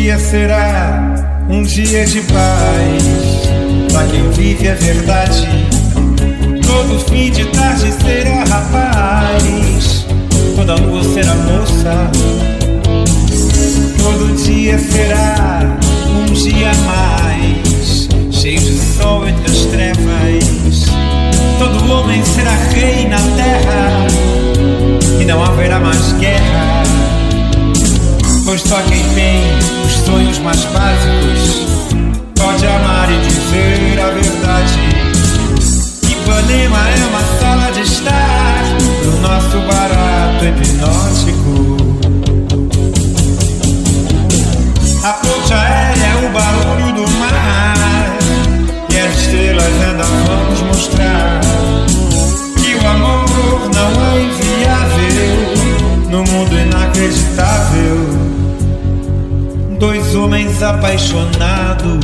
dia será um dia de paz pra quem vive a verdade. Todo fim de tarde será rapaz, toda lua será moça. Todo dia será um dia a mais, cheio de sol entre as trevas. Todo homem será rei na terra e não haverá mais guerra. Pois só quem tem os sonhos mais básicos pode amar e dizer a verdade. Ipanema é uma sala de estar pro nosso barato hipnótico. A ponte aérea é o barulho do mar e as estrelas ainda vão nos mostrar que o amor não é inviável no mundo inacreditável. Dois homens apaixonados.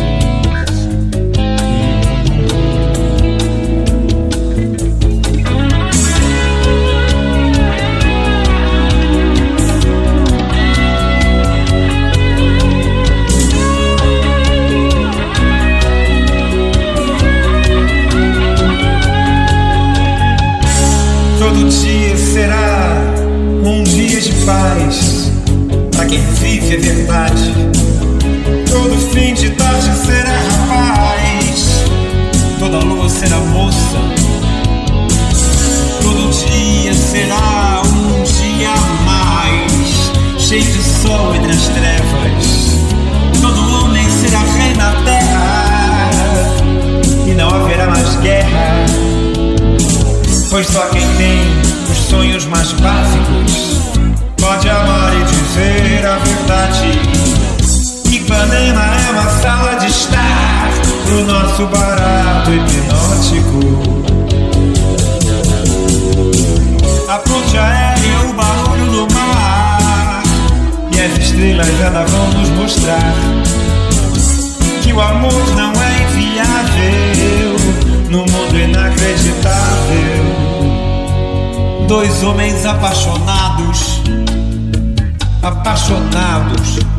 Todo dia será um dia de paz pra quem vive a verdade. Todo fim de tarde será rapaz, toda lua será moça. Todo dia será um dia a mais, cheio de sol entre as trevas. Todo homem será rei na terra e não haverá mais guerra. Pois só quem tem os sonhos mais básicos pode amar e dizer a verdade. Ipanema é uma sala de estar pro nosso barato hipnótico. A ponte aérea é o barulho do mar e as estrelas ainda vão nos mostrar que o amor não é inviável no mundo inacreditável. Dois homens apaixonados, apaixonados.